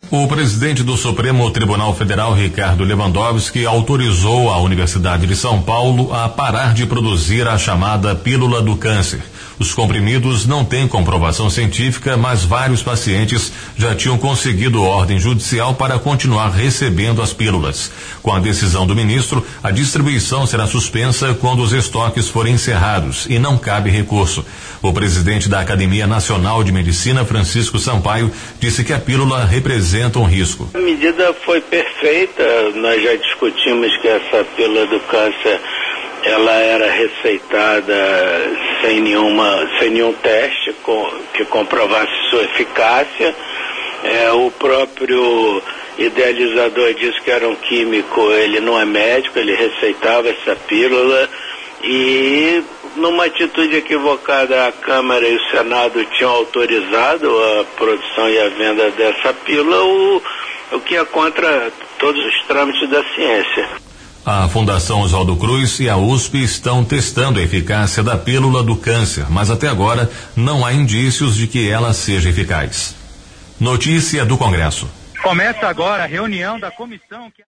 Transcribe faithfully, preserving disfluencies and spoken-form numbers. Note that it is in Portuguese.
O presidente do Supremo Tribunal Federal, Ricardo Lewandowski, autorizou a Universidade de São Paulo a parar de produzir a chamada pílula do câncer. Os comprimidos não têm comprovação científica, mas vários pacientes já tinham conseguido ordem judicial para continuar recebendo as pílulas. Com a decisão do ministro, a distribuição será suspensa quando os estoques forem encerrados e não cabe recurso. O presidente da Academia Nacional de Medicina, Francisco Sampaio, disse que a pílula representa um risco. A medida foi perfeita. Nós já discutimos que essa pílula do câncer ela era receitada sem nenhuma, sem nenhum teste com, que comprovasse sua eficácia. É, o próprio idealizador disse que era um químico, ele não é médico, ele receitava essa pílula e, numa atitude equivocada, a Câmara e o Senado tinham autorizado a produção e a venda dessa pílula, o, o que é contra todos os trâmites da ciência. A Fundação Oswaldo Cruz e a U S P estão testando a eficácia da pílula do câncer, mas até agora não há indícios de que ela seja eficaz. Notícia do Congresso. Começa agora a reunião da comissão que